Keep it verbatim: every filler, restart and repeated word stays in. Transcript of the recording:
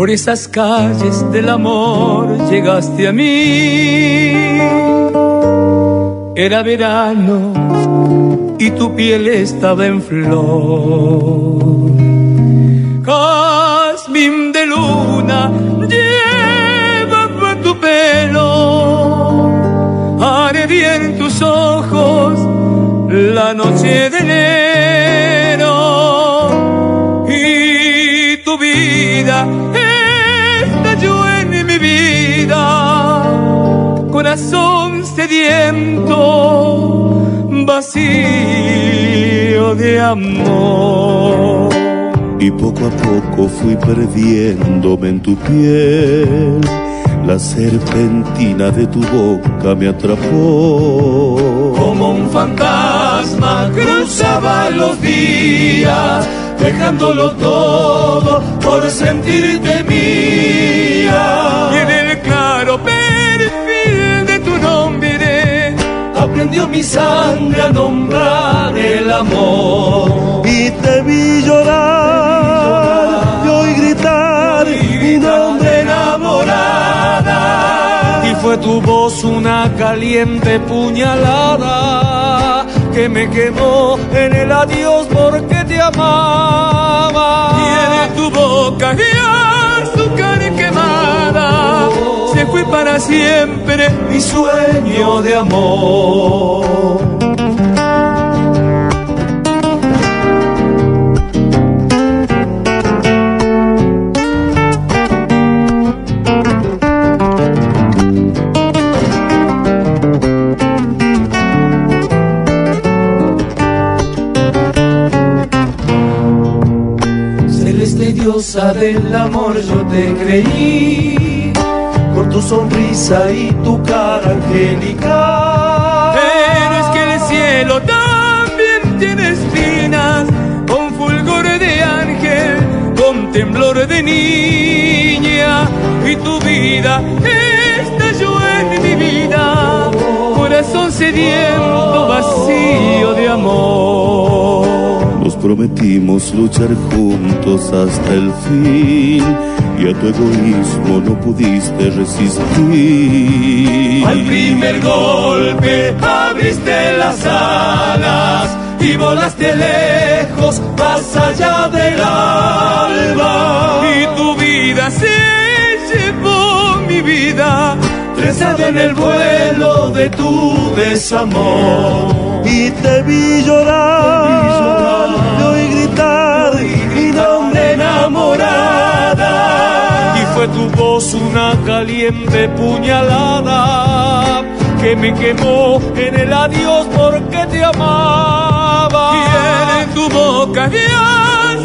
Por esas calles del amor llegaste a mí. Era verano y tu piel estaba en flor. Jazmín de luna llevaba tu pelo. Haré bien tus ojos la noche de enero. Y tu vida estalló en mi vida. Corazón sediento, vacío de amor. Y poco a poco fui perdiéndome en tu piel. La serpentina de tu boca me atrapó. Como un fantasma cruzaba los días, dejándolo todo por sentirte mía. Y en el claro perfil de tu nombre aprendió mi sangre a nombrar el amor. Y te vi llorar, y oí gritar mi nombre enamorada. Y fue tu voz una caliente puñalada que me quemó en el adiós porque te amaba. Y en tu boca y azúcar quemada se fue para siempre mi sueño de amor. Diosa del amor yo te creí, con tu sonrisa y tu cara angelical. Pero es que el cielo también tiene espinas, con fulgor de ángel, con temblor de niña. Y tu vida estalló en mi vida, corazón sediento, vacío de amor. Nos prometimos luchar juntos hasta el fin, y a tu egoísmo no pudiste resistir. Al primer golpe abriste las alas y volaste lejos, más allá del alba. Y tu vida se llevó mi vida, trenzada en el vuelo de tu desamor. Y te vi llorar, te oí gritar mi nombre enamorada. Y fue tu voz una caliente puñalada que me quemó en el adiós porque te amaba. Y en tu boca y